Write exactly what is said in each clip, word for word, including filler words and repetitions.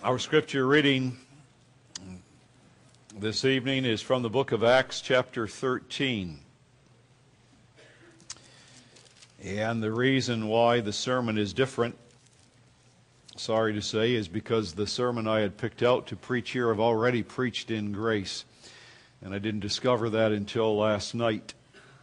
Our scripture reading this evening is from the book of Acts, chapter thirteen. And the reason why the sermon is different, sorry to say, is because the sermon I had picked out to preach here I've already preached in grace. And I didn't discover that until last night.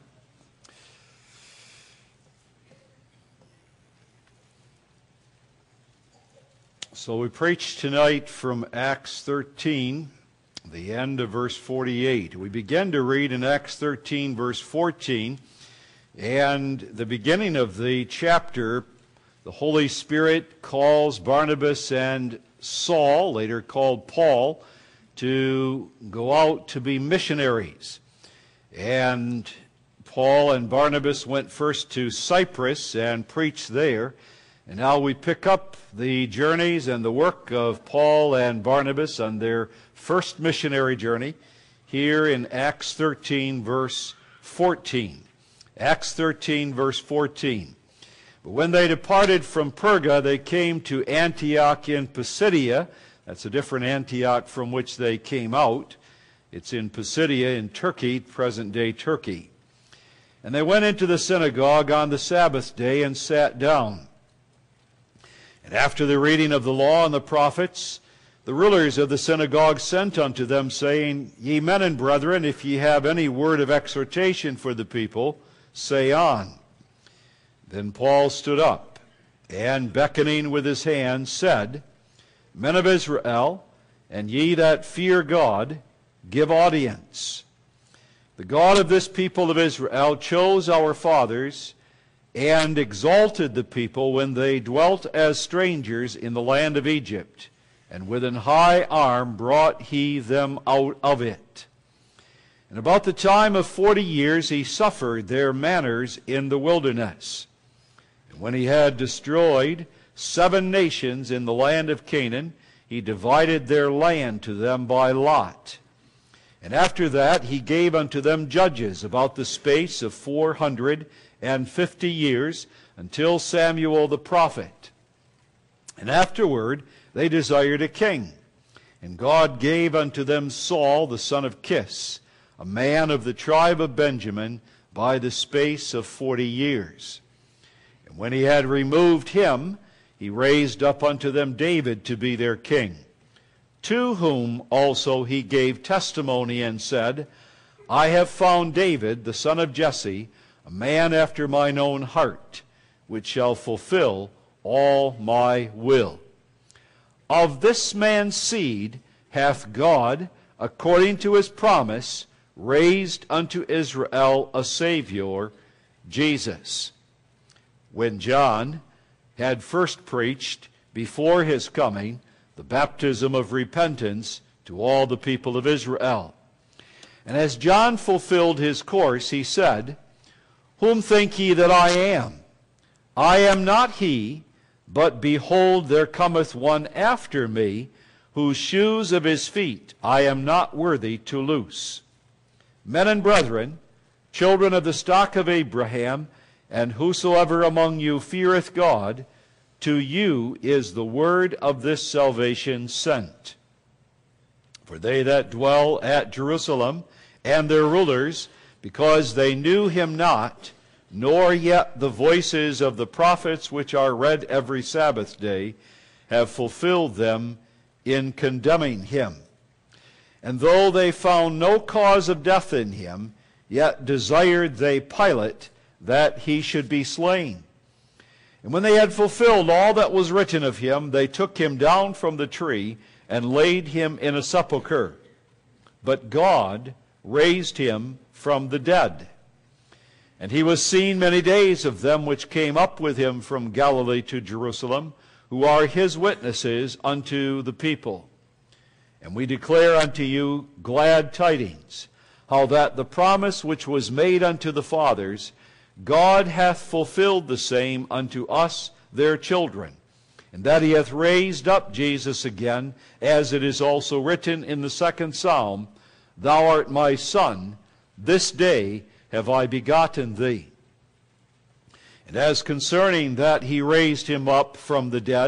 So we preach tonight from Acts thirteen, the end of verse forty-eight. We begin to read in Acts thirteen, verse fourteen, and the beginning of the chapter, the Holy Spirit calls Barnabas and Saul, later called Paul, to go out to be missionaries. And Paul and Barnabas went first to Cyprus and preached there. And now we pick up the journeys and the work of Paul and Barnabas on their first missionary journey here in Acts thirteen, verse fourteen. Acts thirteen, verse fourteen. But when they departed from Perga, they came to Antioch in Pisidia. That's a different Antioch from which they came out. It's in Pisidia in Turkey, present-day Turkey. And they went into the synagogue on the Sabbath day and sat down. And after the reading of the law and the prophets, the rulers of the synagogue sent unto them, saying, Ye men and brethren, if ye have any word of exhortation for the people, say on. Then Paul stood up, and beckoning with his hand, said, Men of Israel, and ye that fear God, give audience. The God of this people of Israel chose our fathers, and exalted the people when they dwelt as strangers in the land of Egypt, and with an high arm brought he them out of it. And about the time of forty years he suffered their manners in the wilderness. And when he had destroyed seven nations in the land of Canaan, he divided their land to them by lot. And after that he gave unto them judges about the space of four hundred and fifty years, until Samuel the prophet. And afterward they desired a king. And God gave unto them Saul the son of Kish, a man of the tribe of Benjamin, by the space of forty years. And when he had removed him, he raised up unto them David to be their king, to whom also he gave testimony and said, I have found David the son of Jesse, a man after mine own heart, which shall fulfill all my will. Of this man's seed hath God, according to his promise, raised unto Israel a Savior, Jesus. When John had first preached before his coming the baptism of repentance to all the people of Israel. And as John fulfilled his course, he said, Whom think ye that I am? I am not he, but behold, there cometh one after me, whose shoes of his feet I am not worthy to loose. Men and brethren, children of the stock of Abraham, and whosoever among you feareth God, to you is the word of this salvation sent. For they that dwell at Jerusalem, and their rulers, because they knew him not, nor yet the voices of the prophets which are read every Sabbath day, have fulfilled them in condemning him. And though they found no cause of death in him, yet desired they Pilate that he should be slain. And when they had fulfilled all that was written of him, they took him down from the tree and laid him in a sepulchre. But God raised him from the dead. And he was seen many days of them which came up with him from Galilee to Jerusalem, who are his witnesses unto the people. And we declare unto you glad tidings, how that the promise which was made unto the fathers, God hath fulfilled the same unto us their children, and that he hath raised up Jesus again, as it is also written in the second psalm, Thou art my Son, this day have I begotten thee. And as concerning that he raised him up from the dead,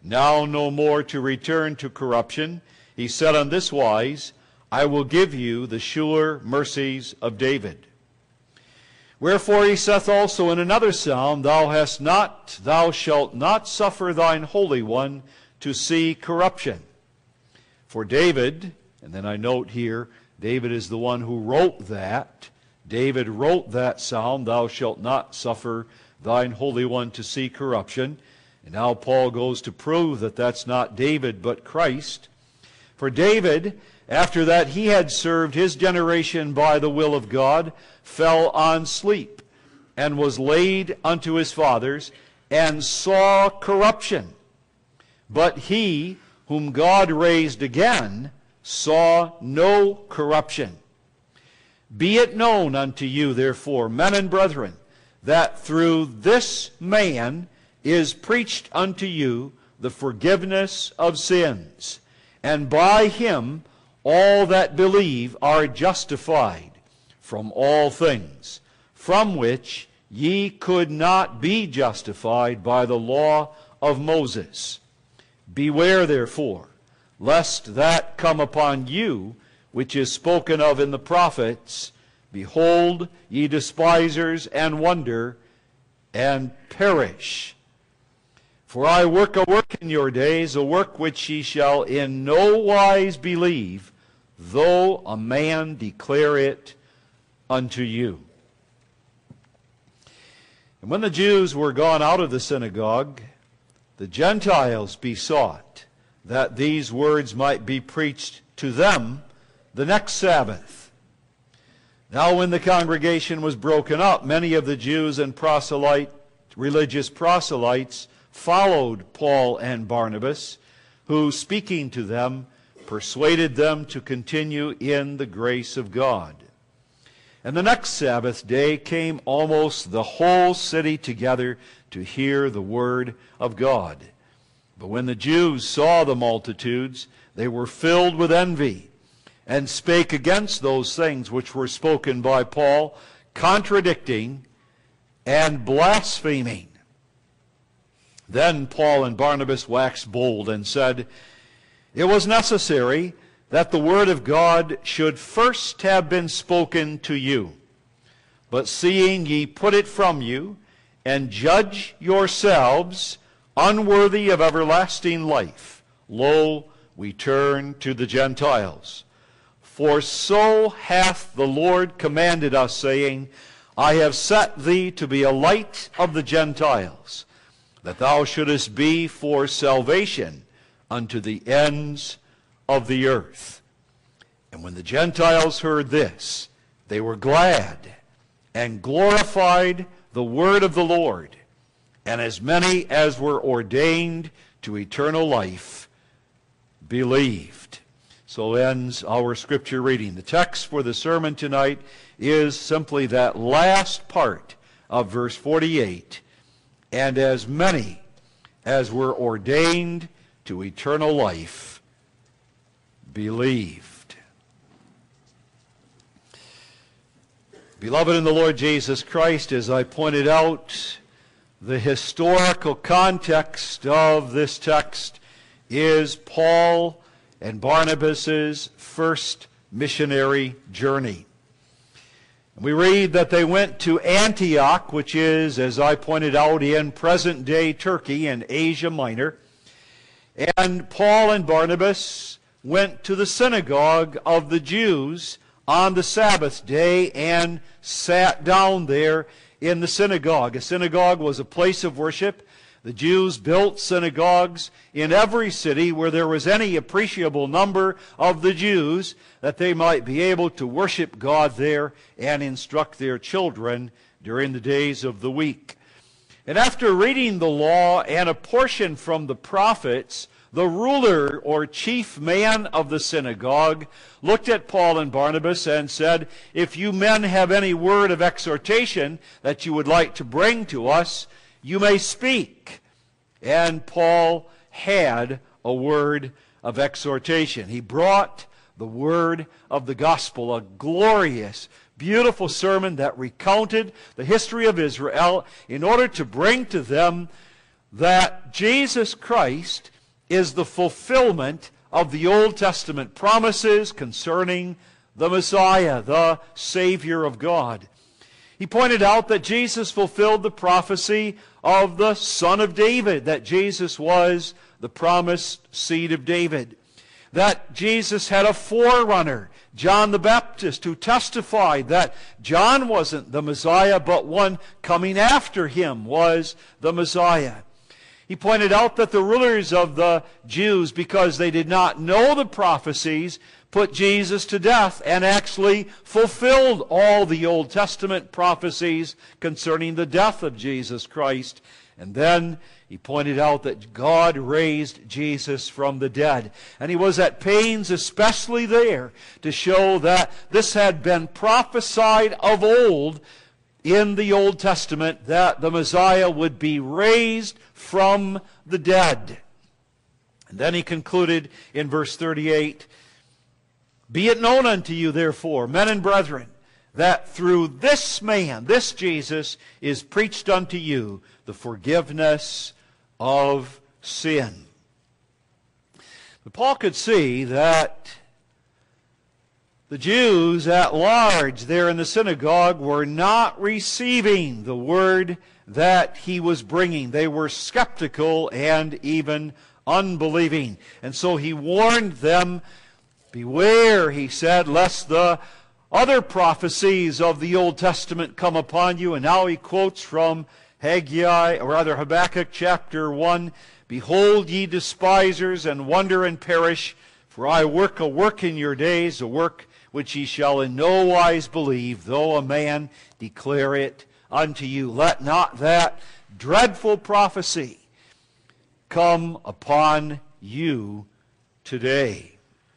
now no more to return to corruption. He said on this wise, I will give you the sure mercies of David. Wherefore he saith also in another psalm, Thou hast not, thou shalt not suffer thine Holy One to see corruption. For David, and then I note here, David is the one who wrote that. David wrote that psalm, Thou shalt not suffer thine Holy One to see corruption. And now Paul goes to prove that that's not David but Christ. For David, after that he had served his generation by the will of God, fell on sleep, and was laid unto his fathers, and saw corruption. But he, whom God raised again, saw no corruption. Be it known unto you, therefore, men and brethren, that through this man is preached unto you the forgiveness of sins, and by him all that believe are justified from all things, from which ye could not be justified by the law of Moses. Beware, therefore, lest that come upon you, which is spoken of in the prophets, Behold, ye despisers, and wonder, and perish. For I work a work in your days, a work which ye shall in no wise believe, though a man declare it unto you. And when the Jews were gone out of the synagogue, the Gentiles besought that these words might be preached to them the next Sabbath. Now when the congregation was broken up, many of the Jews and proselyte, religious proselytes followed Paul and Barnabas, who, speaking to them, persuaded them to continue in the grace of God. And the next Sabbath day came almost the whole city together to hear the word of God. But when the Jews saw the multitudes, they were filled with envy, and spake against those things which were spoken by Paul, contradicting and blaspheming. Then Paul and Barnabas waxed bold and said, It was necessary that the word of God should first have been spoken to you. But seeing ye put it from you, and judge yourselves unworthy of everlasting life, lo, we turn to the Gentiles. For so hath the Lord commanded us, saying, I have set thee to be a light of the Gentiles, that thou shouldest be for salvation unto the ends of the earth. And when the Gentiles heard this, they were glad, and glorified the word of the Lord. And as many as were ordained to eternal life believed. So ends our scripture reading. The text for the sermon tonight is simply that last part of verse forty-eight. And as many as were ordained to eternal life believed. Beloved in the Lord Jesus Christ, as I pointed out, the historical context of this text is Paul and Barnabas' first missionary journey. We read that they went to Antioch, which is, as I pointed out, in present-day Turkey in Asia Minor. And Paul and Barnabas went to the synagogue of the Jews on the Sabbath day and sat down there in the synagogue. A synagogue was a place of worship. The Jews built synagogues in every city where there was any appreciable number of the Jews, that they might be able to worship God there and instruct their children during the days of the week. And after reading the law and a portion from the prophets, the ruler or chief man of the synagogue looked at Paul and Barnabas and said, If you men have any word of exhortation that you would like to bring to us, you may speak. And Paul had a word of exhortation. He brought the word of the gospel, a glorious, beautiful sermon that recounted the history of Israel in order to bring to them that Jesus Christ is the fulfillment of the Old Testament promises concerning the Messiah, the Savior of God. He pointed out that Jesus fulfilled the prophecy of the Son of David, that Jesus was the promised seed of David, that Jesus had a forerunner, John the Baptist, who testified that John wasn't the Messiah, but one coming after him was the Messiah. He pointed out that the rulers of the Jews, because they did not know the prophecies, put Jesus to death and actually fulfilled all the Old Testament prophecies concerning the death of Jesus Christ. And then he pointed out that God raised Jesus from the dead. And he was at pains, especially there, to show that this had been prophesied of old in the Old Testament, that the Messiah would be raised from the dead. And then he concluded in verse thirty-eight, "Be it known unto you, therefore, men and brethren, that through this man, this Jesus, is preached unto you the forgiveness of sin." But Paul could see that the Jews at large there in the synagogue were not receiving the word that he was bringing. They were skeptical and even unbelieving. And so he warned them, "Beware," he said, "lest the other prophecies of the Old Testament come upon you." And now he quotes from Haggai, or rather Habakkuk chapter one, "Behold ye despisers, and wonder and perish, for I work a work in your days, a work which ye shall in no wise believe, though a man declare it unto you." Let not that dreadful prophecy come upon you today.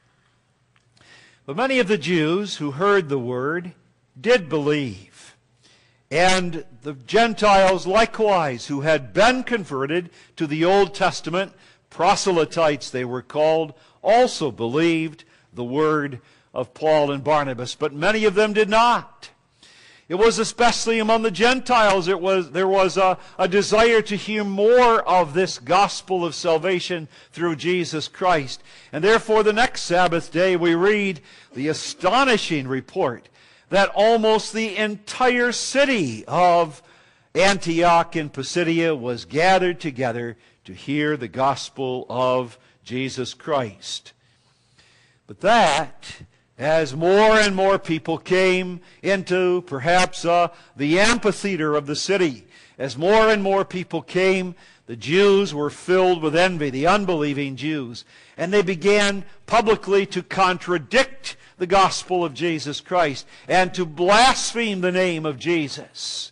But many of the Jews who heard the word did believe. And the Gentiles likewise, who had been converted to the Old Testament, proselytes they were called, also believed the word of Paul and Barnabas. But many of them did not. It was especially among the Gentiles, it was, there was a, a desire to hear more of this gospel of salvation through Jesus Christ. And therefore the next Sabbath day we read the astonishing report that almost the entire city of Antioch in Pisidia was gathered together to hear the gospel of Jesus Christ. But that, as more and more people came into perhaps uh, the amphitheater of the city, as more and more people came, the Jews were filled with envy, the unbelieving Jews, and they began publicly to contradict the gospel of Jesus Christ and to blaspheme the name of Jesus.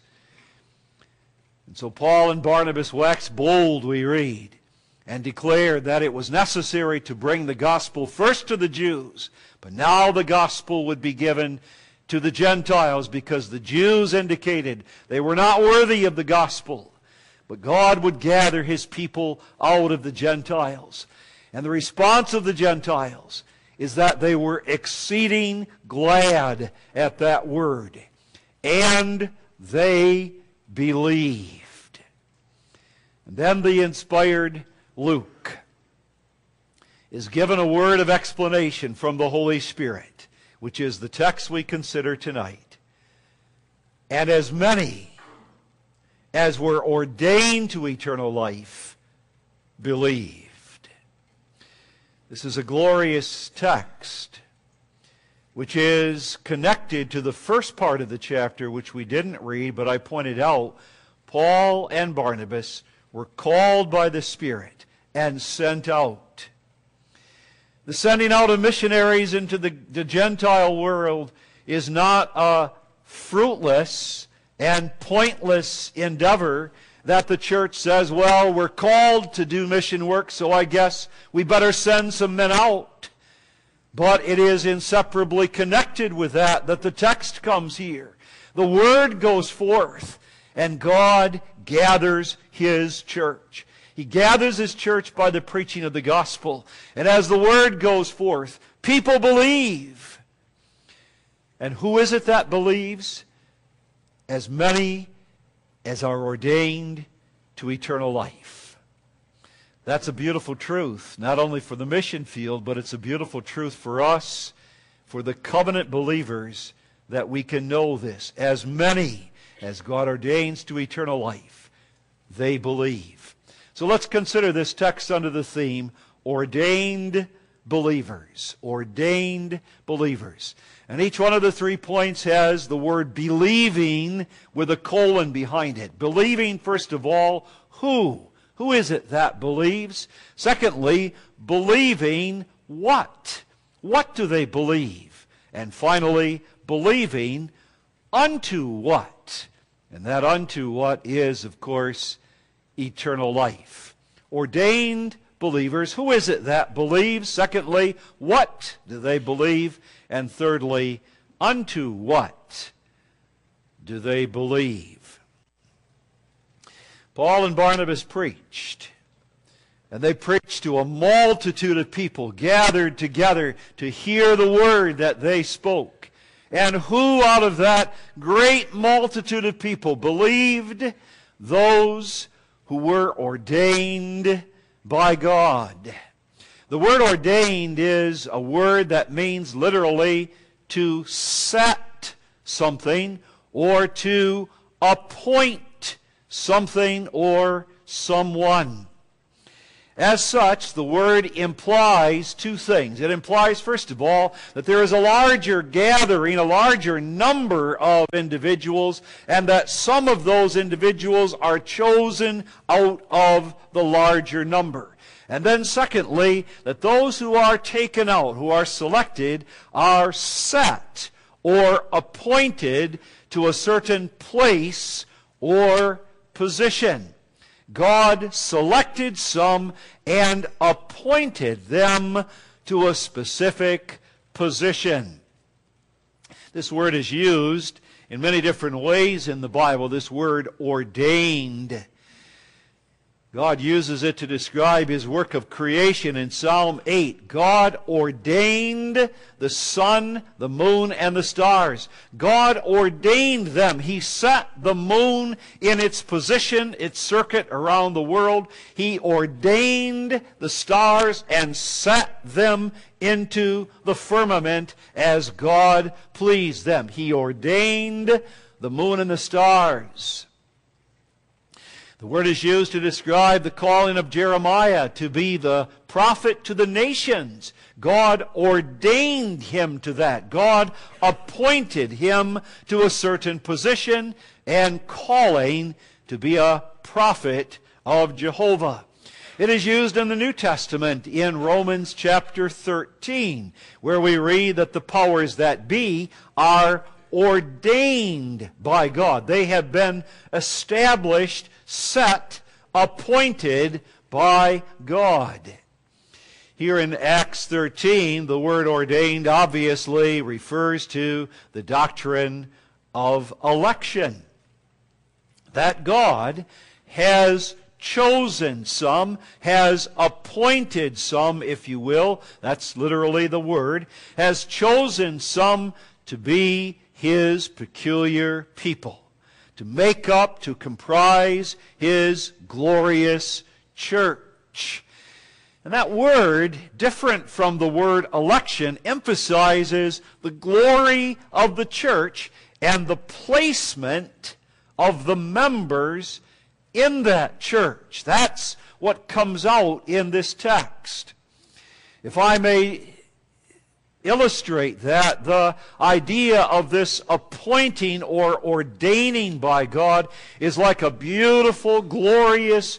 And so Paul and Barnabas waxed bold, we read, and declared that it was necessary to bring the gospel first to the Jews, but now the gospel would be given to the Gentiles, because the Jews indicated they were not worthy of the gospel. But God would gather his people out of the Gentiles. And the response of the Gentiles is that they were exceeding glad at that word. And they believed. And then the inspired Luke is given a word of explanation from the Holy Spirit, which is the text we consider tonight. And as many as were ordained to eternal life believed. This is a glorious text which is connected to the first part of the chapter, which we didn't read, but I pointed out Paul and Barnabas were called by the Spirit and sent out. The sending out of missionaries into the, the Gentile world is not a fruitless and pointless endeavor that the church says, well, we're called to do mission work, so I guess we better send some men out. But it is inseparably connected with that that the text comes here. The word goes forth, and God gathers his church. He gathers his church by the preaching of the gospel. And as the word goes forth, people believe. And who is it that believes? As many as are ordained to eternal life. That's a beautiful truth, not only for the mission field, but it's a beautiful truth for us, for the covenant believers, that we can know this. As many as God ordains to eternal life, they believe. So let's consider this text under the theme, ordained believers. Ordained believers. And each one of the three points has the word believing with a colon behind it. Believing, first of all, who? Who is it that believes? Secondly, believing what? What do they believe? And finally, believing unto what? And that unto what is, of course, eternal life. Ordained believers. Who is it that believes? Secondly, what do they believe? And thirdly, unto what do they believe? Paul and Barnabas preached, and they preached to a multitude of people gathered together to hear the word that they spoke. And who out of that great multitude of people believed? Those who were ordained by God. The word ordained is a word that means literally to set something or to appoint something or someone. As such, the word implies two things. It implies, first of all, that there is a larger gathering, a larger number of individuals, and that some of those individuals are chosen out of the larger number. And then secondly, that those who are taken out, who are selected, are set or appointed to a certain place or position. God selected some and appointed them to a specific position. This word is used in many different ways in the Bible, this word ordained. God uses it to describe His work of creation in Psalm eight. God ordained the sun, the moon, and the stars. God ordained them. He set the moon in its position, its circuit around the world. He ordained the stars and set them into the firmament as God pleased them. He ordained the moon and the stars. The word is used to describe the calling of Jeremiah to be the prophet to the nations. God ordained him to that. God appointed him to a certain position and calling to be a prophet of Jehovah. It is used in the New Testament in Romans chapter thirteen, where we read that the powers that be are ordained by God. They have been established, set, appointed by God. Here in Acts thirteen, the word ordained obviously refers to the doctrine of election. That God has chosen some, has appointed some, if you will, that's literally the word, has chosen some to be His peculiar people, to make up, to comprise His glorious church. And that word, different from the word election, emphasizes the glory of the church and the placement of the members in that church. That's what comes out in this text. If I may illustrate that, the idea of this appointing or ordaining by God is like a beautiful, glorious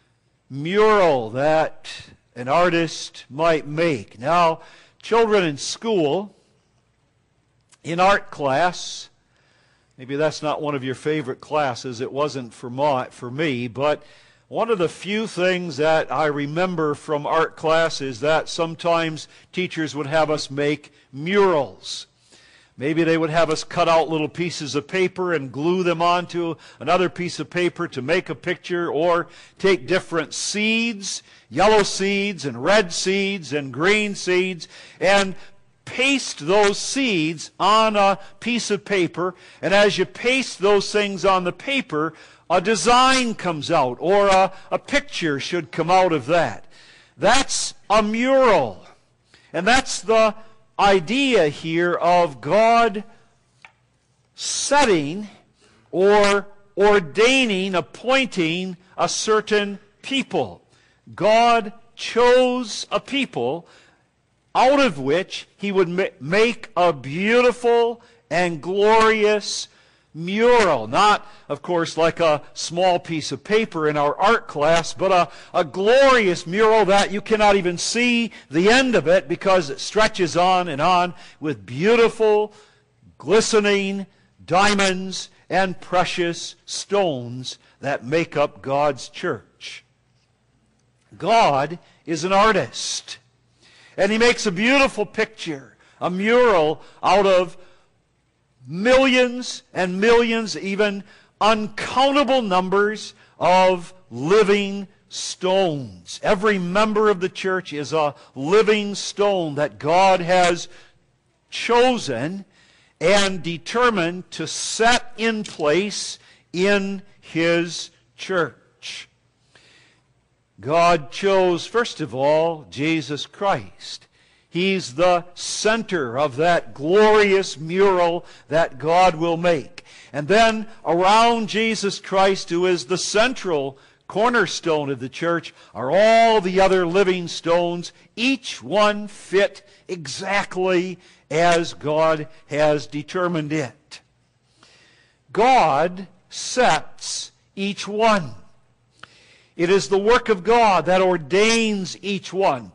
mural that an artist might make. Now, children in school, in art class, maybe that's not one of your favorite classes, it wasn't for, my, for me, but one of the few things that I remember from art class is that sometimes teachers would have us make murals. Maybe they would have us cut out little pieces of paper and glue them onto another piece of paper to make a picture, or take different seeds, yellow seeds and red seeds and green seeds, and paste those seeds on a piece of paper, and as you paste those things on the paper, a design comes out, or a, a picture should come out of that. That's a mural. And that's the idea here of God setting or ordaining, appointing a certain people. God chose a people out of which he would ma- make a beautiful and glorious mural. Not, of course, like a small piece of paper in our art class, but a, a glorious mural that you cannot even see the end of it because it stretches on and on with beautiful, glistening diamonds and precious stones that make up God's church. God is an artist, and he makes a beautiful picture, a mural out of millions and millions, even uncountable numbers of living stones. Every member of the church is a living stone that God has chosen and determined to set in place in his church. God chose, first of all, Jesus Christ. He's the center of that glorious mural that God will make. And then around Jesus Christ, who is the central cornerstone of the church, are all the other living stones, each one fit exactly as God has determined it. God sets each one. It is the work of God that ordains each one.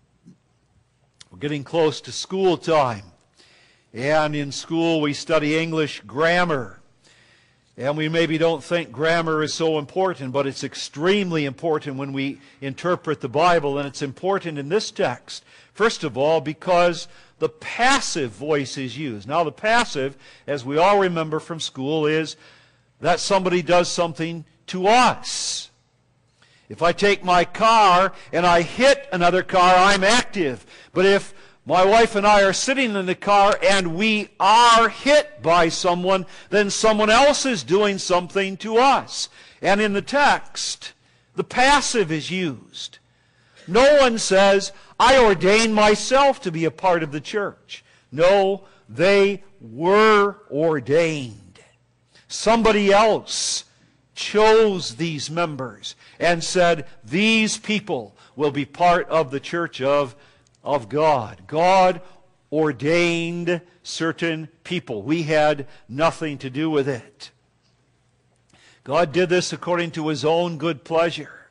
We're getting close to school time. And in school we study English grammar. And we maybe don't think grammar is so important, but it's extremely important when we interpret the Bible. And it's important in this text, first of all, because the passive voice is used. Now the passive, as we all remember from school, is that somebody does something to us. If I take my car and I hit another car, I'm active. But if my wife and I are sitting in the car and we are hit by someone, then someone else is doing something to us. And in the text, the passive is used. No one says, I ordain myself to be a part of the church. No, they were ordained. Somebody else chose these members and said, these people will be part of the church of, of God. God ordained certain people. We had nothing to do with it. God did this according to his own good pleasure.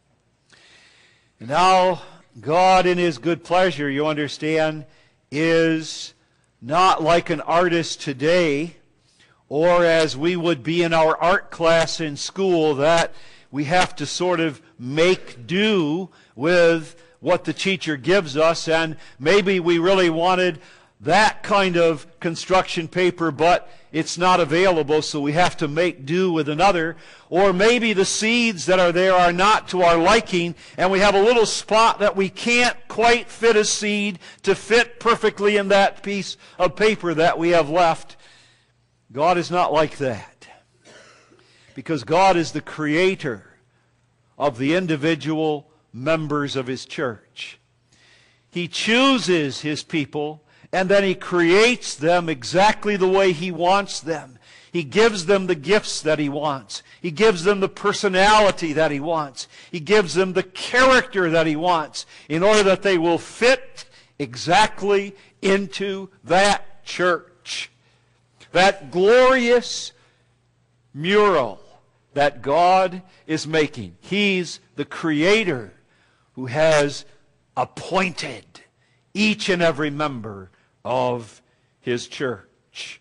And now, God in his good pleasure, you understand, is not like an artist today, or as we would be in our art class in school, that we have to sort of make do with what the teacher gives us, and maybe we really wanted that kind of construction paper, but it's not available, so we have to make do with another. Or maybe the seeds that are there are not to our liking, and we have a little spot that we can't quite fit a seed to fit perfectly in that piece of paper that we have left. God is not like that, because God is the creator of the individual members of his church. He chooses his people, and then he creates them exactly the way he wants them. He gives them the gifts that he wants. He gives them the personality that he wants. He gives them the character that he wants, in order that they will fit exactly into that church. That glorious mural that God is making. He's the creator who has appointed each and every member of his church.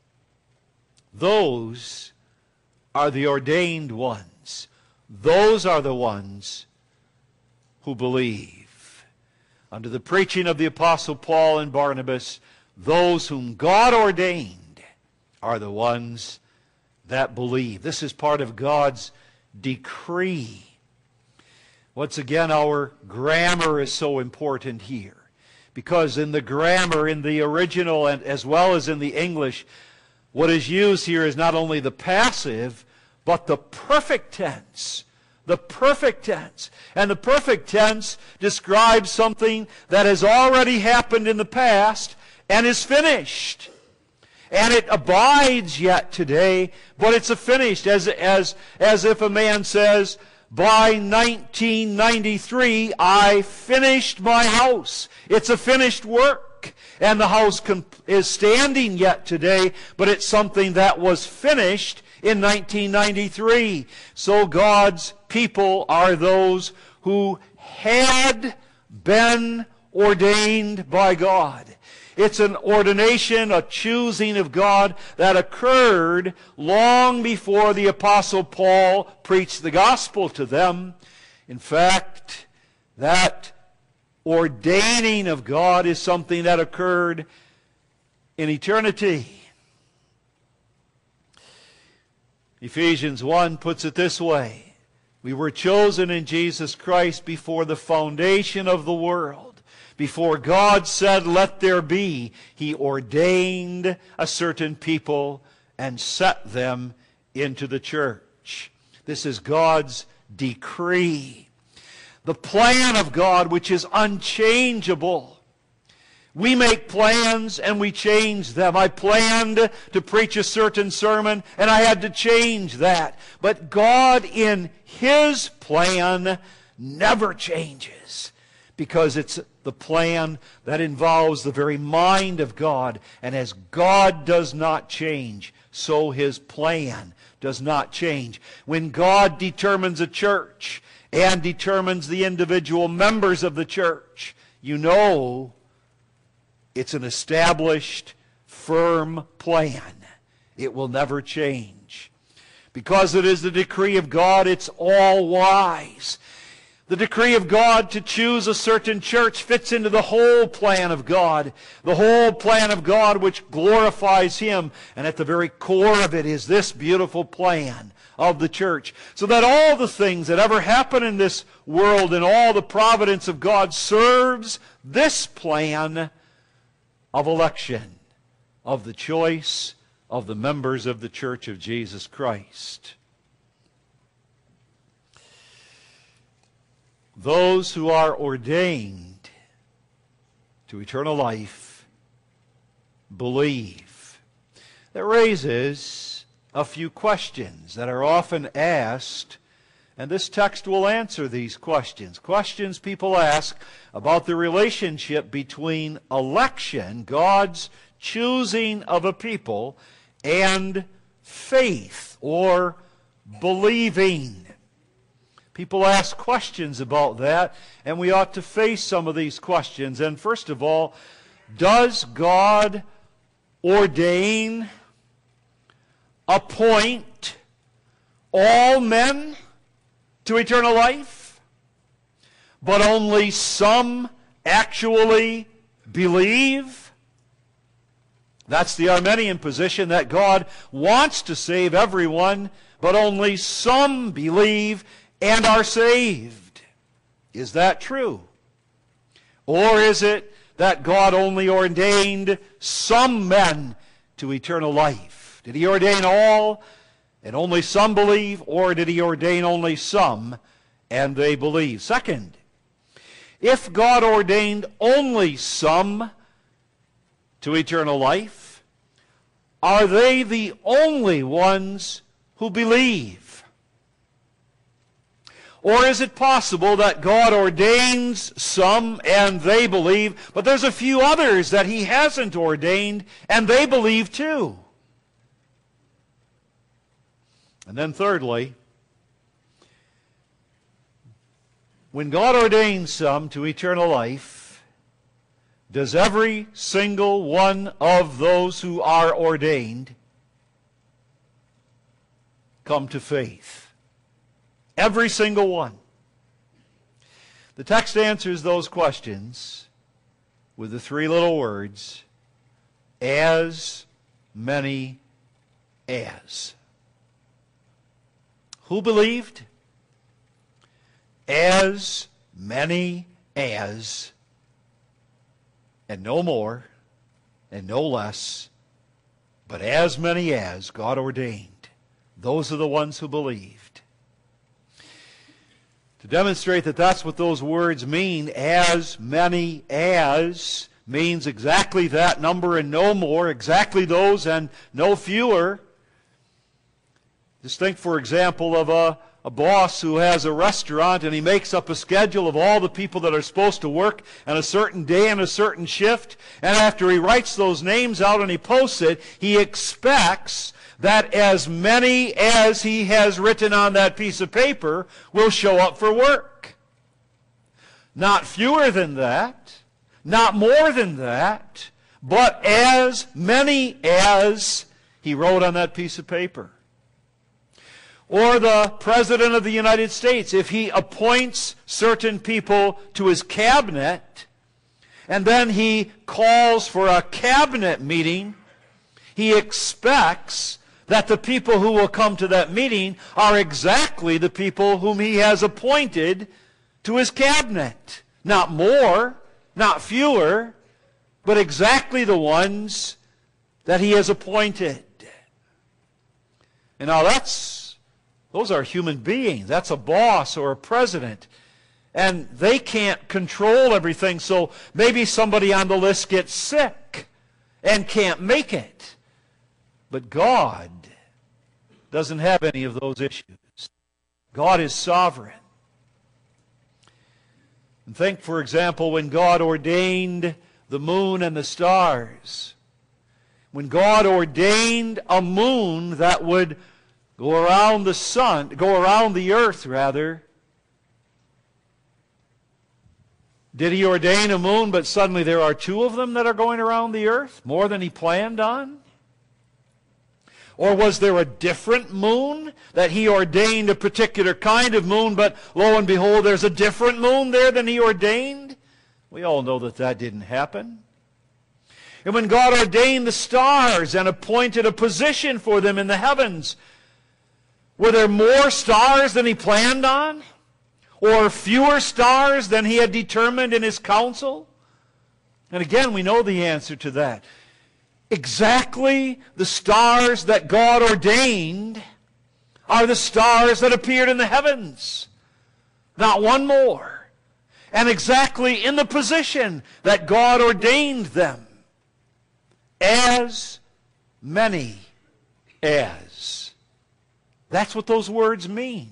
Those are the ordained ones. Those are the ones who believe. Under the preaching of the Apostle Paul and Barnabas, those whom God ordained are the ones that believe. This is part of God's decree. Once again, our grammar is so important here, because in the grammar, in the original, and as well as in the English, what is used here is not only the passive, but the perfect tense. The perfect tense. And the perfect tense describes something that has already happened in the past and is finished. And it abides yet today, but it's a finished, as, as, as if a man says, by nineteen ninety-three, I finished my house. It's a finished work. And the house is standing yet today, but it's something that was finished in nineteen ninety-three. So God's people are those who had been ordained by God. It's an ordination, a choosing of God that occurred long before the Apostle Paul preached the gospel to them. In fact, that ordaining of God is something that occurred in eternity. Ephesians one puts it this way: we were chosen in Jesus Christ before the foundation of the world. Before God said, let there be, He ordained a certain people and set them into the church. This is God's decree. The plan of God, which is unchangeable. We make plans and we change them. I planned to preach a certain sermon and I had to change that. But God in His plan never changes, because it's the plan that involves the very mind of God. And as God does not change, so His plan does not change. When God determines a church and determines the individual members of the church, you know it's an established, firm plan. It will never change. Because it is the decree of God, it's all wise. The decree of God to choose a certain church fits into the whole plan of God. The whole plan of God which glorifies Him. And at the very core of it is this beautiful plan of the church. So that all the things that ever happen in this world and all the providence of God serves this plan of election, of the choice of the members of the Church of Jesus Christ. Those who are ordained to eternal life believe. That raises a few questions that are often asked, and this text will answer these questions. Questions people ask about the relationship between election, God's choosing of a people, and faith or believing. People ask questions about that, and we ought to face some of these questions. And first of all, does God ordain, appoint all men to eternal life, but only some actually believe? That's the Arminian position, that God wants to save everyone, but only some believe and are saved. Is that true? Or is it that God only ordained some men to eternal life? Did He ordain all and only some believe, or did He ordain only some and they believe? Second, if God ordained only some to eternal life, are they the only ones who believe? Or is it possible that God ordains some and they believe, but there's a few others that He hasn't ordained and they believe too? And then thirdly, when God ordains some to eternal life, does every single one of those who are ordained come to faith? Every single one. The text answers those questions with the three little words, as many as. Who believed? As many as and no more, and no less, but as many as God ordained. Those are the ones who believed. To demonstrate that that's what those words mean, as many as, means exactly that number and no more, exactly those and no fewer. Just think, for example, of a, a boss who has a restaurant and he makes up a schedule of all the people that are supposed to work on a certain day and a certain shift. And after he writes those names out and he posts it, he expects that as many as he has written on that piece of paper will show up for work. Not fewer than that, not more than that, but as many as he wrote on that piece of paper. Or the President of the United States, if he appoints certain people to his cabinet, and then he calls for a cabinet meeting, he expects that the people who will come to that meeting are exactly the people whom he has appointed to his cabinet. Not more, not fewer, but exactly the ones that he has appointed. And now that's, those are human beings. That's a boss or a president. And they can't control everything, so maybe somebody on the list gets sick and can't make it. But God doesn't have any of those issues. God is sovereign. And think, for example, when God ordained the moon and the stars. When God ordained a moon that would go around the sun, go around the earth, rather, did He ordain a moon, but suddenly there are two of them that are going around the earth? More than He planned on? Or was there a different moon that He ordained, a particular kind of moon, but lo and behold, there's a different moon there than He ordained? We all know that that didn't happen. And when God ordained the stars and appointed a position for them in the heavens, were there more stars than He planned on? Or fewer stars than He had determined in His counsel? And again, we know the answer to that. Exactly the stars that God ordained are the stars that appeared in the heavens. Not one more. And exactly in the position that God ordained them. As many as. That's what those words mean.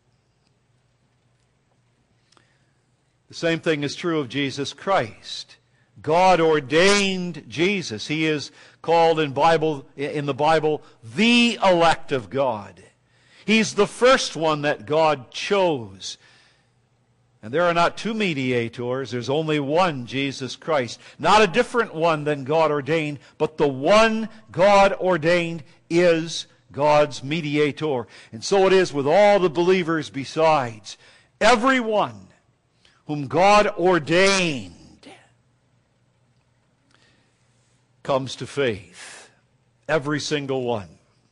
The same thing is true of Jesus Christ. God ordained Jesus. He is called in Bible in the Bible the elect of God. He's the first one that God chose. And there are not two mediators. There's only one, Jesus Christ. Not a different one than God ordained, but the one God ordained is God's mediator. And so it is with all the believers besides. Everyone whom God ordained comes to faith. Every single one.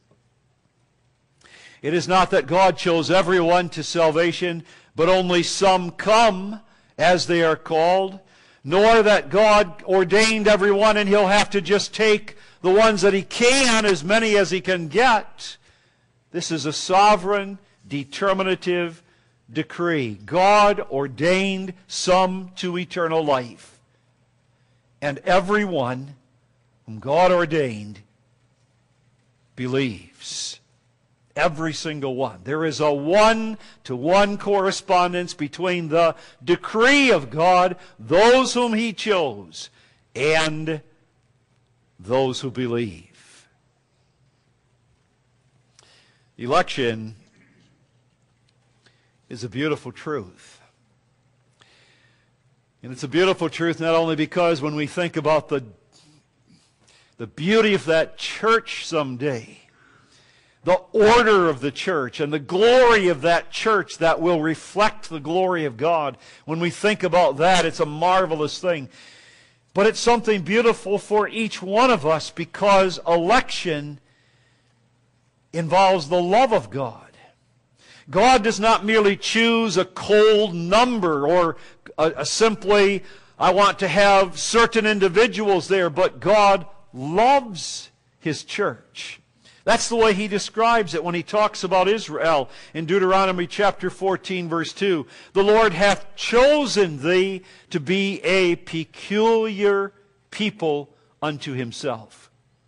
It is not that God chose everyone to salvation, but only some come as they are called, nor that God ordained everyone and He'll have to just take the ones that He can, as many as He can get. This is a sovereign, determinative decree. God ordained some to eternal life. And everyone whom God ordained believes. Every single one. There is a one-to-one correspondence between the decree of God, those whom He chose, and those who believe. Election is a beautiful truth. And it's a beautiful truth not only because when we think about the The beauty of that church someday, the order of the church, and the glory of that church that will reflect the glory of God. When we think about that, it's a marvelous thing. But it's something beautiful for each one of us because election involves the love of God. God does not merely choose a cold number or a, a simply I want to have certain individuals there, but God loves His church. That's the way He describes it when He talks about Israel in Deuteronomy chapter fourteen, verse two. The Lord hath chosen thee to be a peculiar people unto Himself.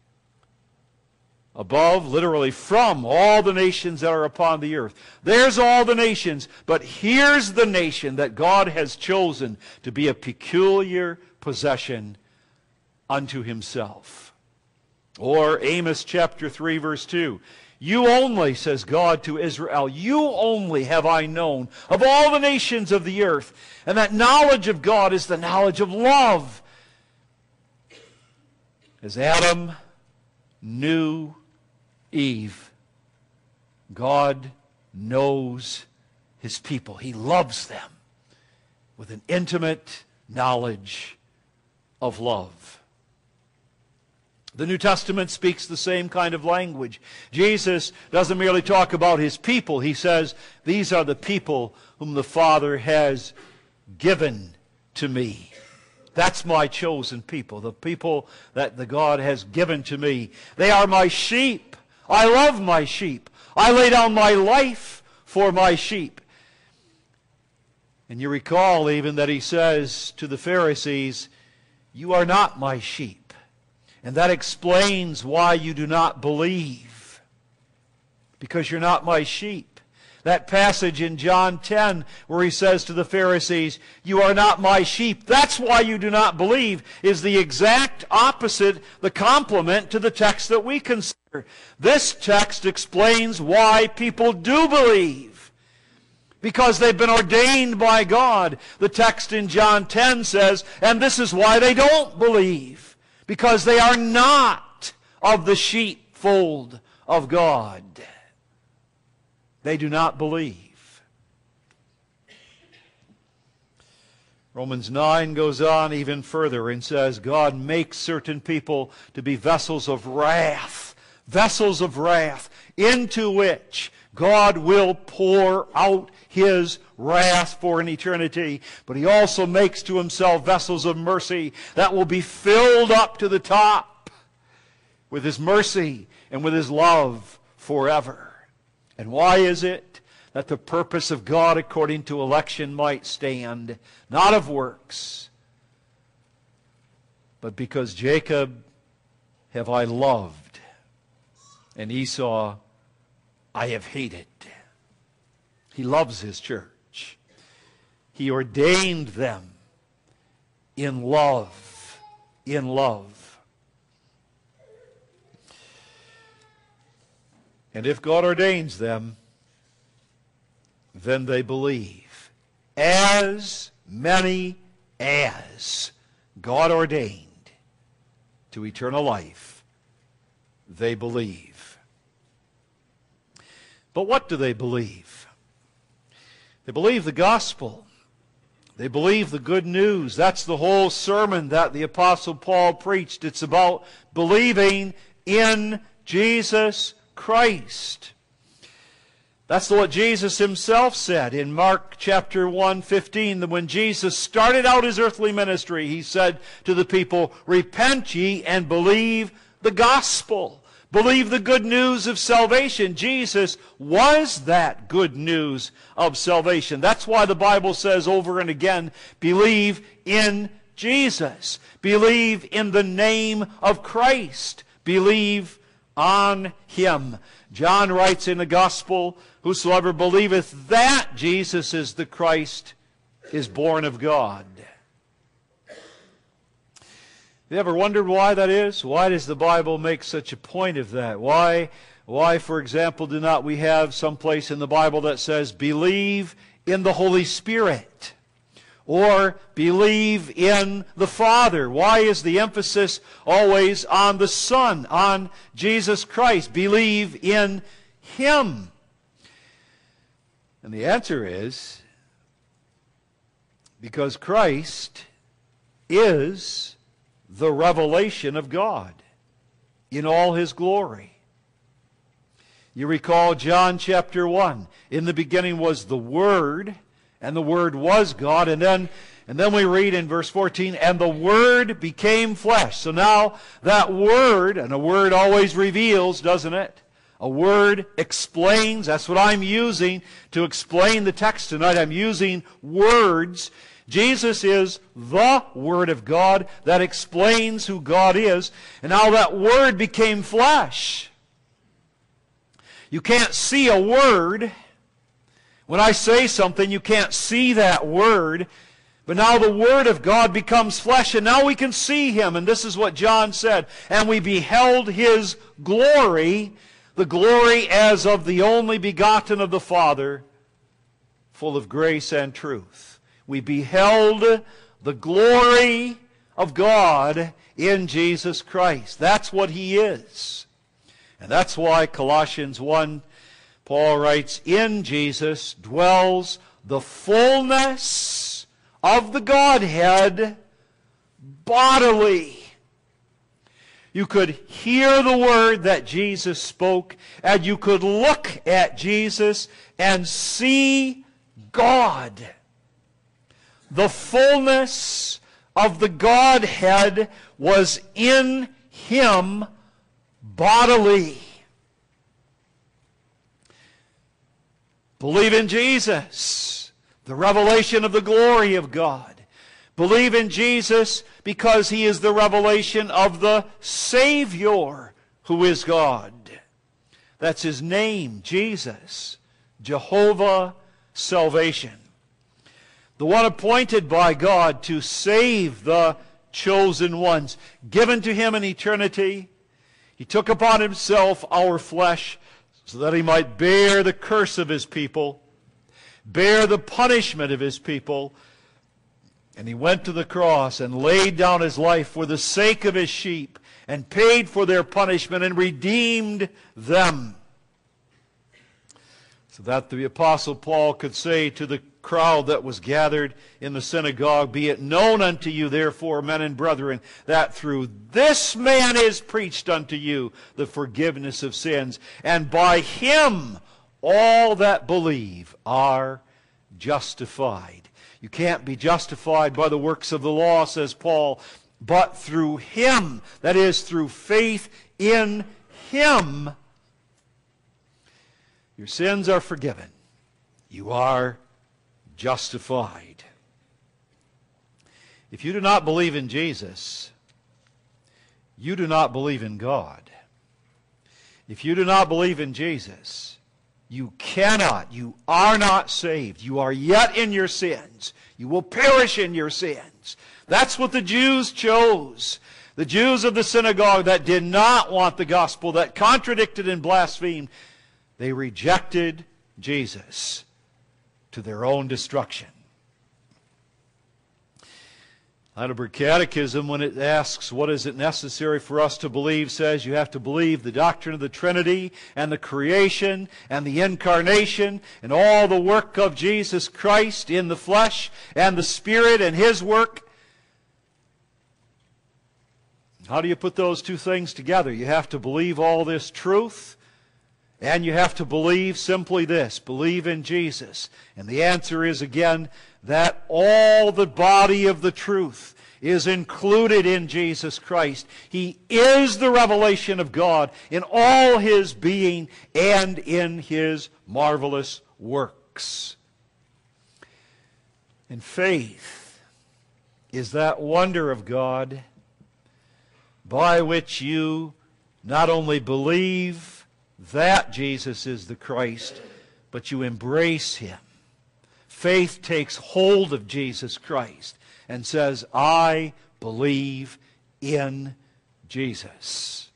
Above, literally from all the nations that are upon the earth. There's all the nations, but here's the nation that God has chosen to be a peculiar possession unto Himself. Or Amos chapter three, verse two. You only, says God to Israel, you only have I known of all the nations of the earth. And that knowledge of God is the knowledge of love. As Adam knew Eve, God knows His people. He loves them with an intimate knowledge of love. The New Testament speaks the same kind of language. Jesus doesn't merely talk about His people. He says, these are the people whom the Father has given to me. That's my chosen people, the people that the God has given to me. They are my sheep. I love my sheep. I lay down my life for my sheep. And you recall even that He says to the Pharisees, you are not my sheep. And that explains why you do not believe. Because you're not my sheep. That passage in John ten where He says to the Pharisees, you are not my sheep. That's why you do not believe, is the exact opposite, the complement to the text that we consider. This text explains why people do believe. Because they've been ordained by God. The text in John ten says, and this is why they don't believe. Because they are not of the sheepfold of God. They do not believe. Romans nine goes on even further and says, God makes certain people to be vessels of wrath. Vessels of wrath into which God will pour out His wrath for an eternity. But He also makes to Himself vessels of mercy that will be filled up to the top with His mercy and with His love forever. And why is it? That the purpose of God according to election might stand, not of works, but because Jacob have I loved, and Esau I have hated. He loves His church. He ordained them in love. In love. And if God ordains them, then they believe. As many as God ordained to eternal life, they believe. But what do they believe? They believe the gospel. They believe the good news. That's the whole sermon that the Apostle Paul preached. It's about believing in Jesus Christ. That's what Jesus Himself said in Mark chapter one fifteen. That when Jesus started out His earthly ministry, He said to the people, repent ye and believe the gospel. Believe the good news of salvation. Jesus was that good news of salvation. That's why the Bible says over and again, believe in Jesus. Believe in the name of Christ. Believe on Him. John writes in the Gospel, whosoever believeth that Jesus is the Christ is born of God. You ever wondered why that is? Why does the Bible make such a point of that? Why, why, for example, do not we have some place in the Bible that says, believe in the Holy Spirit? Or believe in the Father? Why is the emphasis always on the Son, on Jesus Christ? Believe in Him. And the answer is, because Christ is the revelation of God in all His glory. You recall John chapter one. In the beginning was the Word, and the Word was God. And then And then we read in verse fourteen, and the Word became flesh. So now that Word, and a word always reveals, doesn't it? A word explains. That's what I'm using to explain the text tonight. I'm using words. Jesus is the Word of God that explains who God is. And now that Word became flesh. You can't see a word. When I say something, you can't see that word. But now the Word of God becomes flesh, and now we can see Him. And this is what John said. And we beheld His glory, the glory as of the only begotten of the Father, full of grace and truth. We beheld the glory of God in Jesus Christ. That's what He is. And that's why Colossians one, Paul writes, in Jesus dwells the fullness of the Godhead bodily. You could hear the word that Jesus spoke, and you could look at Jesus and see God. The fullness of the Godhead was in Him bodily. Believe in Jesus, the revelation of the glory of God. Believe in Jesus because He is the revelation of the Savior who is God. That's His name, Jesus, Jehovah Salvation. The one appointed by God to save the chosen ones, given to Him in eternity. He took upon Himself our flesh so that He might bear the curse of His people, bear the punishment of His people. And He went to the cross and laid down His life for the sake of His sheep and paid for their punishment and redeemed them. So that the Apostle Paul could say to the crowd that was gathered in the synagogue, be it known unto you, therefore, men and brethren, that through this man is preached unto you the forgiveness of sins, and by Him all that believe are justified. You can't be justified by the works of the law, says Paul, but through Him, that is, through faith in Him, your sins are forgiven. You are justified. If you do not believe in Jesus, you do not believe in God. If you do not believe in Jesus, you cannot, you are not saved. You are yet in your sins. You will perish in your sins. That's what the Jews chose. The Jews of the synagogue that did not want the gospel, that contradicted and blasphemed, they rejected Jesus to their own destruction. Heidelberg Catechism, when it asks what is it necessary for us to believe, says you have to believe the doctrine of the Trinity and the creation and the incarnation and all the work of Jesus Christ in the flesh and the Spirit and His work. How do you put those two things together? You have to believe all this truth, and you have to believe simply this, believe in Jesus. And the answer is, again, that all the body of the truth is included in Jesus Christ. He is the revelation of God in all His being and in His marvelous works. And faith is that wonder of God by which you not only believe that Jesus is the Christ, but you embrace Him. Faith takes hold of Jesus Christ and says, I believe in Jesus.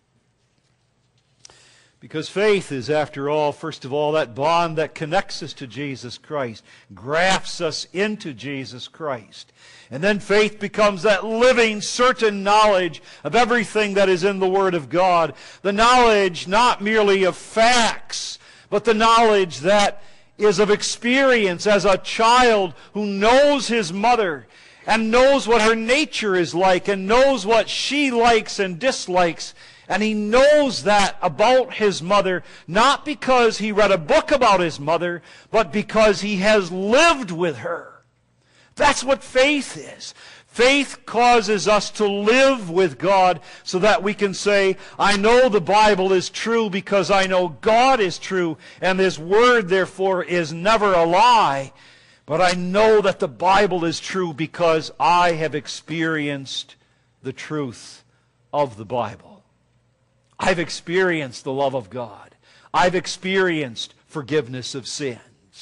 Because faith is, after all, first of all, that bond that connects us to Jesus Christ, grafts us into Jesus Christ. And then faith becomes that living, certain knowledge of everything that is in the Word of God. The knowledge not merely of facts, but the knowledge that is of experience as a child who knows his mother and knows what her nature is like and knows what she likes and dislikes. And he knows that about his mother, not because he read a book about his mother, but because he has lived with her. That's what faith is. Faith causes us to live with God so that we can say, I know the Bible is true because I know God is true, and His Word, therefore, is never a lie. But I know that the Bible is true because I have experienced the truth of the Bible. I've experienced the love of God. I've experienced forgiveness of sins.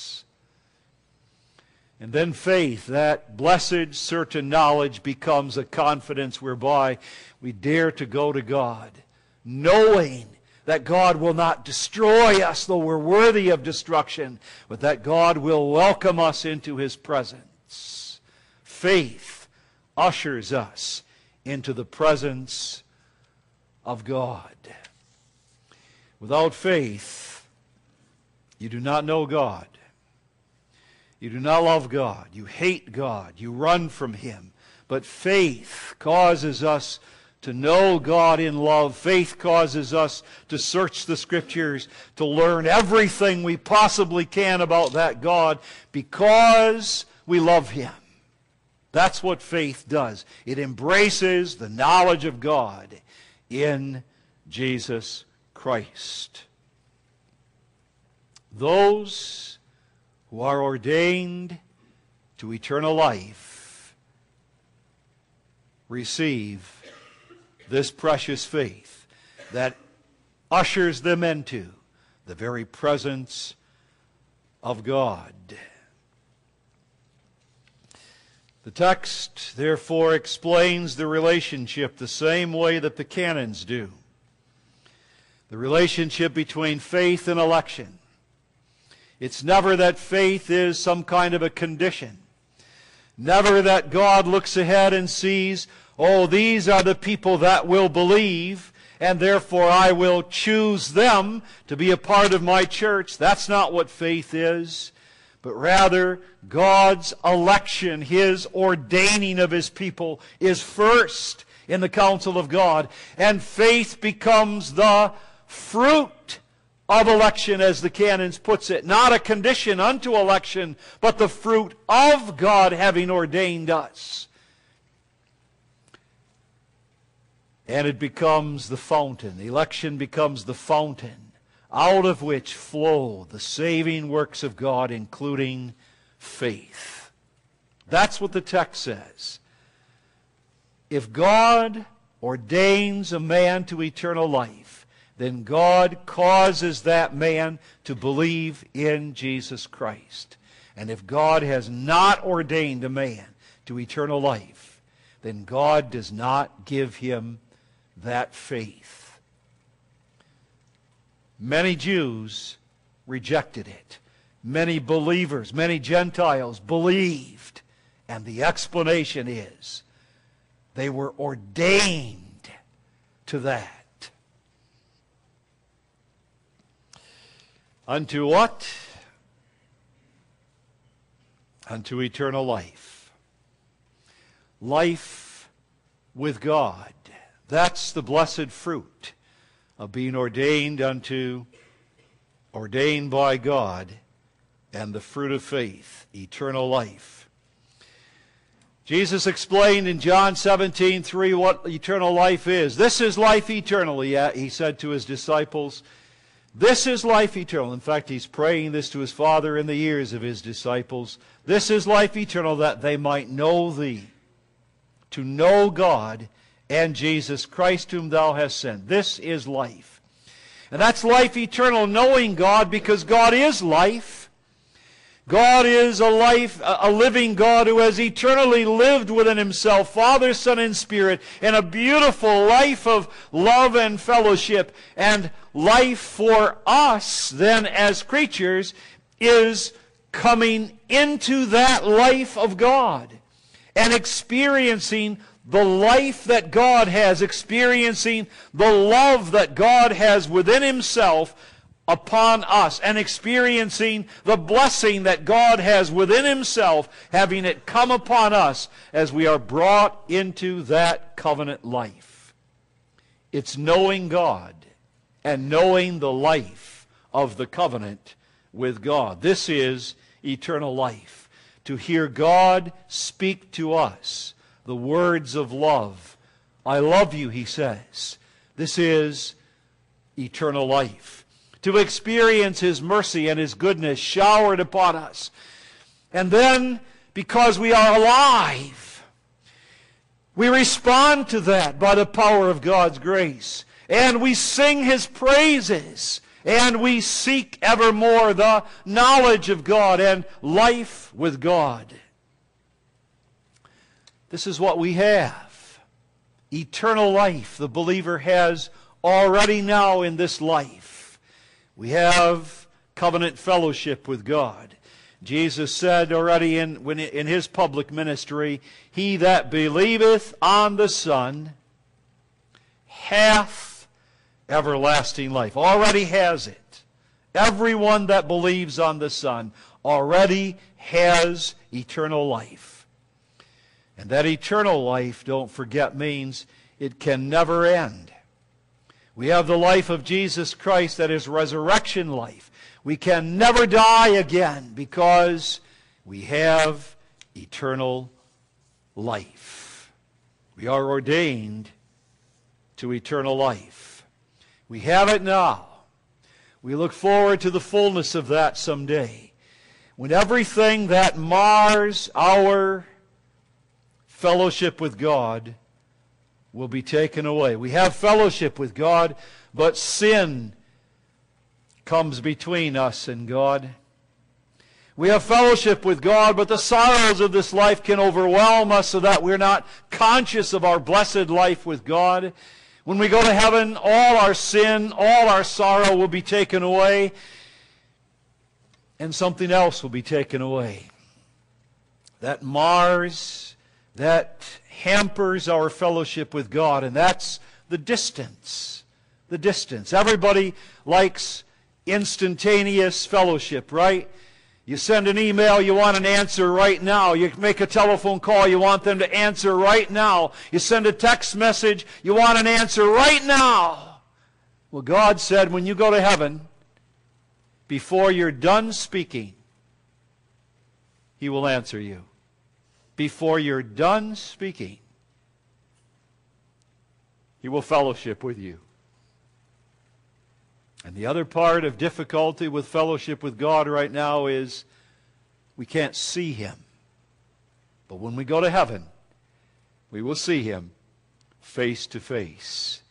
And then faith, that blessed certain knowledge, becomes a confidence whereby we dare to go to God, knowing that God will not destroy us, though we're worthy of destruction, but that God will welcome us into His presence. Faith ushers us into the presence of God. Without faith, you do not know God. You do not love God. You hate God. You run from Him. But faith causes us to know God in love. Faith causes us to search the Scriptures, to learn everything we possibly can about that God because we love Him. That's what faith does. It embraces the knowledge of God in Jesus Christ. Those who are ordained to eternal life receive this precious faith that ushers them into the very presence of God. The text, therefore, explains the relationship the same way that the canons do. The relationship between faith and election. It's never that faith is some kind of a condition. Never that God looks ahead and sees, oh, these are the people that will believe, and therefore I will choose them to be a part of my church. That's not what faith is. But rather, God's election, His ordaining of His people, is first in the counsel of God. And faith becomes the fruit of election, as the canons puts it. Not a condition unto election, but the fruit of God having ordained us. And it becomes the fountain. The election becomes the fountain out of which flow the saving works of God, including faith. That's what the text says. If God ordains a man to eternal life, then God causes that man to believe in Jesus Christ. And if God has not ordained a man to eternal life, then God does not give him that faith. Many Jews rejected it. Many believers, many Gentiles believed. And the explanation is they were ordained to that. Unto what? Unto eternal life. Life with God. That's the blessed fruit of being ordained unto, ordained by God, and the fruit of faith, eternal life. Jesus explained in John seventeen three what eternal life is. This is life eternal, he said to His disciples. This is life eternal. In fact, He's praying this to His Father in the ears of His disciples. This is life eternal, that they might know Thee, to know God and Jesus Christ whom Thou hast sent. This is life. And that's life eternal, knowing God, because God is life. God is a life, a living God who has eternally lived within Himself, Father, Son, and Spirit, in a beautiful life of love and fellowship. And life for us, then, as creatures, is coming into that life of God and experiencing the life that God has, experiencing the love that God has within Himself upon us, and experiencing the blessing that God has within Himself, having it come upon us as we are brought into that covenant life. It's knowing God and knowing the life of the covenant with God. This is eternal life. to hear God speak to us the words of love. I love you, he says. This is eternal life. To experience his mercy and his goodness showered upon us. And then, because we are alive, we respond to that by the power of God's grace. And we sing his praises. And we seek evermore the knowledge of God and life with God. This is what we have. Eternal life the believer has already now in this life. We have covenant fellowship with God. Jesus said already in, when, in his public ministry, he that believeth on the Son hath everlasting life. Already has it. Everyone that believes on the Son already has eternal life. And that eternal life, don't forget, means it can never end. We have the life of Jesus Christ, that is resurrection life. We can never die again because we have eternal life. We are ordained to eternal life. We have it now. We look forward to the fullness of that someday, when everything that mars our fellowship with God will be taken away. We have fellowship with God, but sin comes between us and God. We have fellowship with God, but the sorrows of this life can overwhelm us so that we're not conscious of our blessed life with God. When we go to heaven, all our sin, all our sorrow will be taken away, and something else will be taken away that mars, that hampers our fellowship with God, and that's the distance. The distance. Everybody likes instantaneous fellowship, right? You send an email, you want an answer right now. You make a telephone call, you want them to answer right now. You send a text message, you want an answer right now. Well, God said when you go to heaven, before you're done speaking, he will answer you. Before you're done speaking, he will fellowship with you. And the other part of difficulty with fellowship with God right now is we can't see him. But when we go to heaven, we will see him face to face.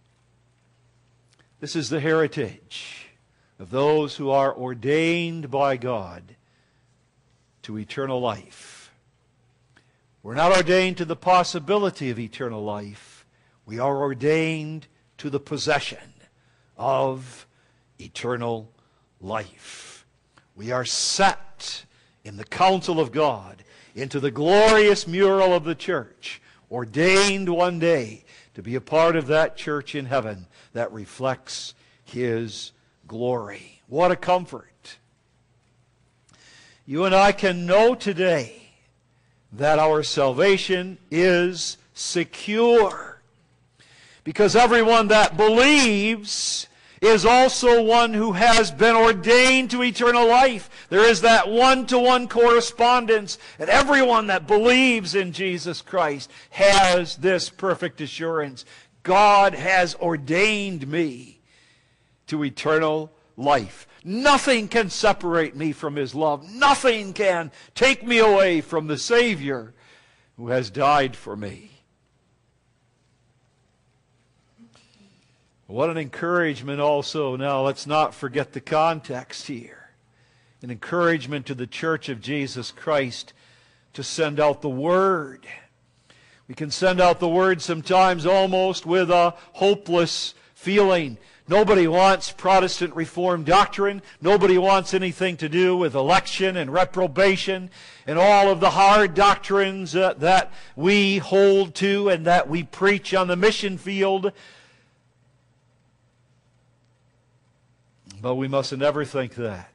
This is the heritage of those who are ordained by God to eternal life. We're not ordained to the possibility of eternal life. We are ordained to the possession of eternal life. We are set in the counsel of God into the glorious mural of the church, ordained one day to be a part of that church in heaven that reflects his glory. What a comfort. You and I can know today that our salvation is secure, because everyone that believes is also one who has been ordained to eternal life. There is that one-to-one correspondence, and everyone that believes in Jesus Christ has this perfect assurance. God has ordained me to eternal life. Nothing can separate me from his love. Nothing can take me away from the Savior who has died for me. What an encouragement also. Now, let's not forget the context here. An encouragement to the church of Jesus Christ to send out the Word. We can send out the Word sometimes almost with a hopeless feeling. Nobody wants Protestant Reformed doctrine. Nobody wants anything to do with election and reprobation and all of the hard doctrines uh, that we hold to and that we preach on the mission field. But we mustn't ever think that.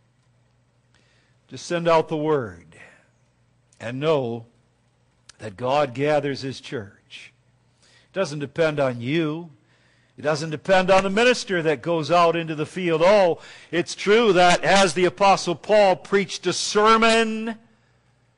Just send out the Word and know that God gathers his church. It doesn't depend on you. It doesn't depend on the minister that goes out into the field. Oh, it's true that as the Apostle Paul preached a sermon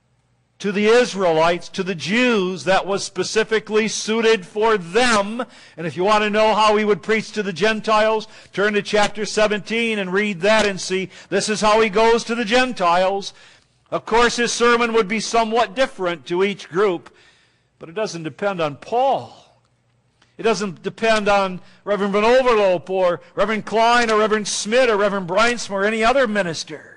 to the Israelites, to the Jews, that was specifically suited for them. And if you want to know how he would preach to the Gentiles, turn to chapter seventeen and read that and see this is how he goes to the Gentiles. Of course, his sermon would be somewhat different to each group, but it doesn't depend on Paul. It doesn't depend on Reverend Van Overloop or Reverend Klein or Reverend Smith or Reverend Brynsma or any other minister.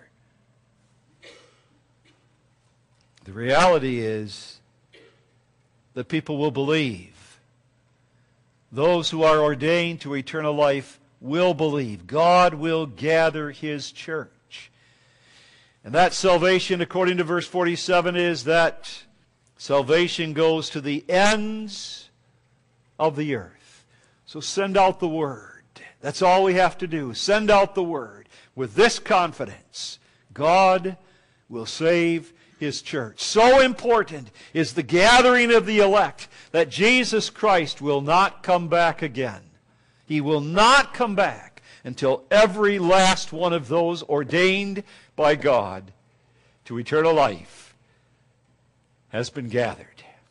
The reality is that people will believe. Those who are ordained to eternal life will believe. God will gather his church. And that salvation, according to verse forty-seven, is that salvation goes to the ends of the earth. So send out the word. That's all we have to do. Send out the word with this confidence. God will save his church. So important is the gathering of the elect that Jesus Christ will not come back again. He will not come back until every last one of those ordained by God to eternal life has been gathered.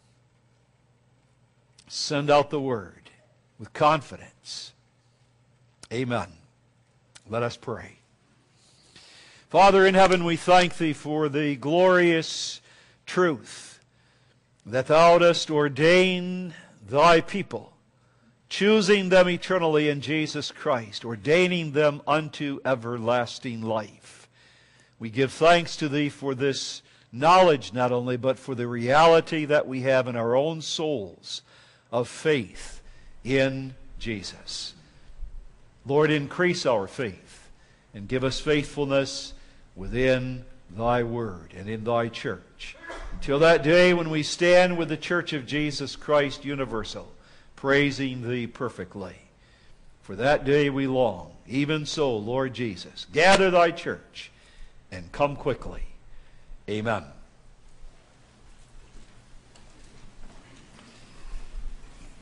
Send out the word with confidence. Amen. Let us pray. Father in heaven, we thank thee for the glorious truth that thou dost ordain thy people, choosing them eternally in Jesus Christ, ordaining them unto everlasting life. We give thanks to thee for this knowledge not only, but for the reality that we have in our own souls of faith in Jesus. Lord, increase our faith and give us faithfulness within thy word and in thy church, until that day when we stand with the church of Jesus Christ universal, praising thee perfectly. For that day we long. Even so, Lord Jesus, gather thy church and come quickly. Amen.